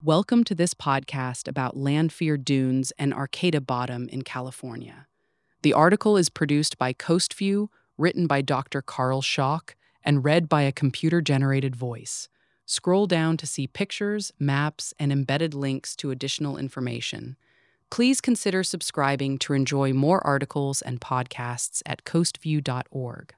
Welcome to this podcast about Lanphier Dunes and Arcata Bottom in California. The article is produced by CoastView, written by Dr. Carl Schock, and read by a computer-generated voice. Scroll down to see pictures, maps, and embedded links to additional information. Please consider subscribing to enjoy more articles and podcasts at coastview.org.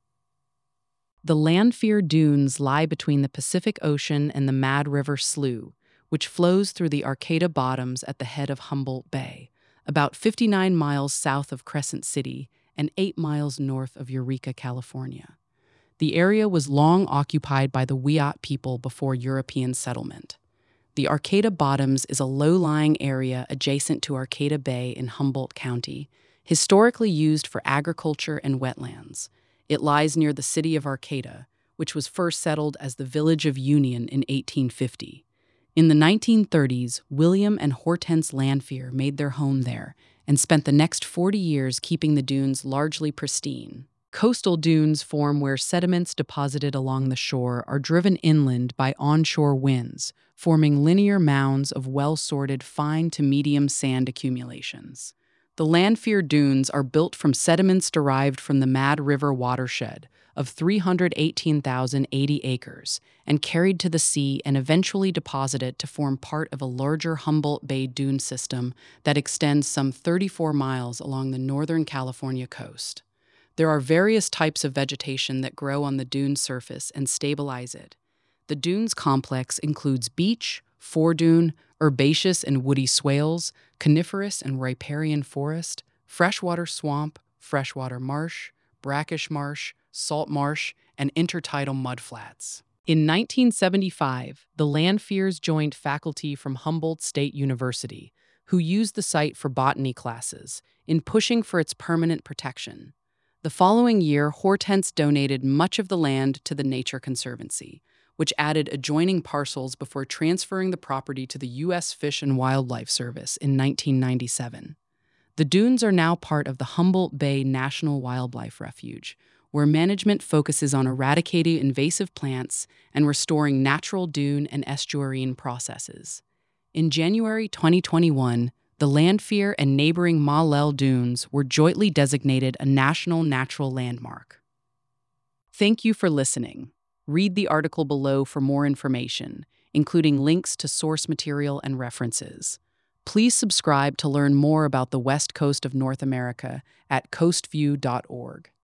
The Lanphier Dunes lie between the Pacific Ocean and the Mad River Slough, which flows through the Arcata Bottoms at the head of Humboldt Bay, about 59 miles south of Crescent City and 8 miles north of Eureka, California. The area was long occupied by the Wiyot people before European settlement. The Arcata Bottoms is a low-lying area adjacent to Arcata Bay in Humboldt County, historically used for agriculture and wetlands. It lies near the city of Arcata, which was first settled as the village of Union in 1850. In the 1930s, William and Hortense Lanphier made their home there and spent the next 40 years keeping the dunes largely pristine. Coastal dunes form where sediments deposited along the shore are driven inland by onshore winds, forming linear mounds of well-sorted fine to medium sand accumulations. The Lanphier Dunes are built from sediments derived from the Mad River watershed of 318,080 acres and carried to the sea and eventually deposited to form part of a larger Humboldt Bay dune system that extends some 34 miles along the northern California coast. There are various types of vegetation that grow on the dune surface and stabilize it. The dunes complex includes beech, foredune, herbaceous and woody swales, coniferous and riparian forest, freshwater swamp, freshwater marsh, brackish marsh, salt marsh, and intertidal mudflats. In 1975, the Lanphiers joined faculty from Humboldt State University, who used the site for botany classes, in pushing for its permanent protection. The following year, Hortense donated much of the land to the Nature Conservancy, which added adjoining parcels before transferring the property to the U.S. Fish and Wildlife Service in 1997. The dunes are now part of the Humboldt Bay National Wildlife Refuge, where management focuses on eradicating invasive plants and restoring natural dune and estuarine processes. In January 2021, the Lanphier and neighboring Mallel Dunes were jointly designated a National Natural Landmark. Thank you for listening. Read the article below for more information, including links to source material and references. Please subscribe to learn more about the West Coast of North America at coastview.org.